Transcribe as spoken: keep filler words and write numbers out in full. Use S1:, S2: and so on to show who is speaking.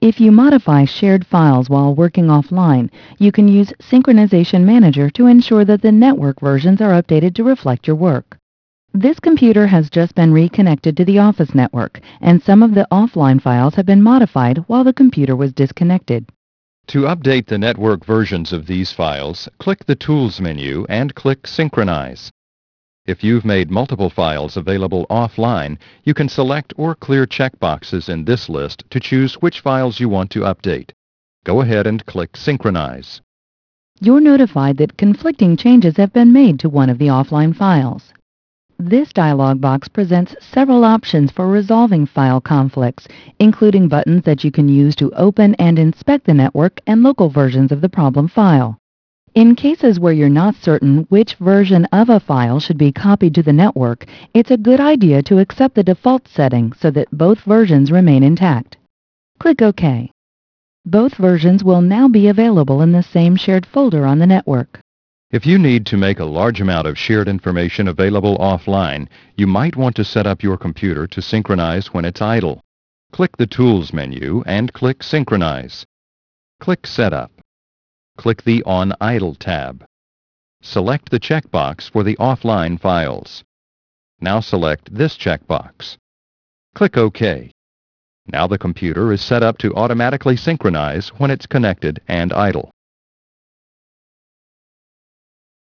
S1: If you modify shared files while working offline, you can use Synchronization Manager to ensure that the network versions are updated to reflect your work. This computer has just been reconnected to the Office network, and some of the offline files have been modified while the computer was disconnected.
S2: To update the network versions of these files, click the Tools menu and click Synchronize. If you've made multiple files available offline, you can select or clear checkboxes in this list to choose which files you want to update. Go ahead and click Synchronize.
S1: You're notified that conflicting changes have been made to one of the offline files. This dialog box presents several options for resolving file conflicts, including buttons that you can use to open and inspect the network and local versions of the problem file. In cases where you're not certain which version of a file should be copied to the network, it's a good idea to accept the default setting so that both versions remain intact. Click OK. Both versions will now be available in the same shared folder on the network.
S2: If you need to make a large amount of shared information available offline, you might want to set up your computer to synchronize when it's idle. Click the Tools menu and click Synchronize. Click Setup. Click the On Idle tab. Select the checkbox for the offline files. Now select this checkbox. Click OK. Now the computer is set up to automatically synchronize when it's connected and idle.